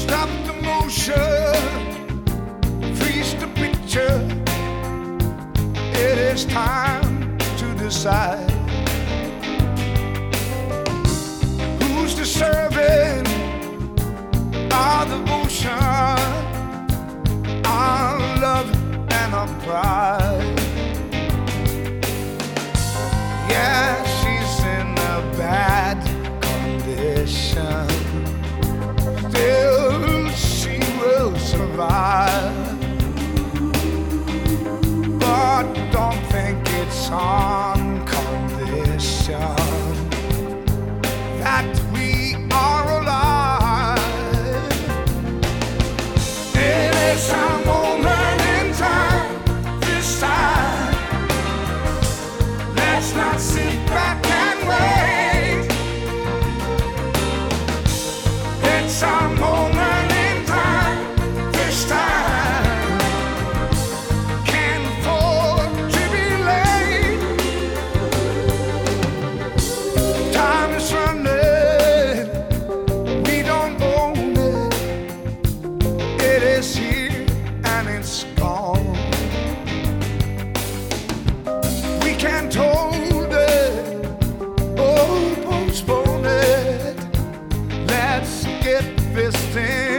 Stop the motion, freeze the picture. It is time to decide who's deserving our devotion, our love and our pride. Yeah, she's in a bad condition, still she will survive. But don't think it's on condition that we are alive. It is our moment in time, this time. Let's not sit back and wait. It's our moment in time, this time. Can't afford to be late. Time is running, we don't own it. It is here and it's gone. We can't hold it or postpone it. Let's get this thing